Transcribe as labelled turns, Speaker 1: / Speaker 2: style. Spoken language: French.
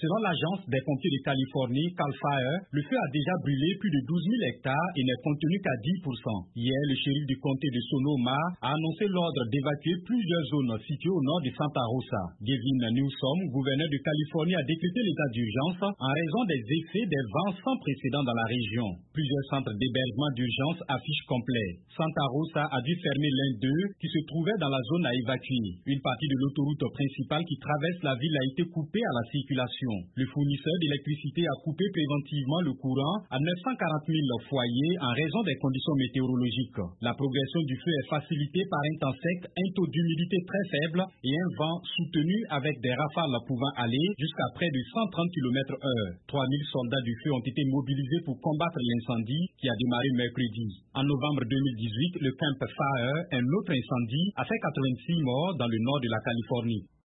Speaker 1: Selon l'agence des pompiers de Californie, Cal Fire, le feu a déjà brûlé plus de 12 000 hectares et n'est contenu qu'à 10%. Hier, le shérif du comté de Sonoma a annoncé l'ordre d'évacuer plusieurs zones situées au nord de Santa Rosa. Gavin Newsom, gouverneur de Californie, a décrété l'état d'urgence en raison des effets des vents sans précédent dans la région. Plusieurs centres d'hébergement d'urgence affichent complet. Santa Rosa a dû fermer l'un d'eux qui se trouvait dans la zone à évacuer. Une partie de l'autoroute principale qui traverse la ville a été coupée à la circulation. Le fournisseur d'électricité a coupé préventivement le courant à 940 000 foyers en raison des conditions météorologiques. La progression du feu est facilitée par un temps sec, un taux d'humidité très faible et un vent soutenu avec des rafales pouvant aller jusqu'à près de 130 km/h. 3000 soldats du feu ont été mobilisés pour combattre l'incendie qui a démarré mercredi. En novembre 2018, le Camp Fire, un autre incendie, a fait 86 morts dans le nord de la Californie.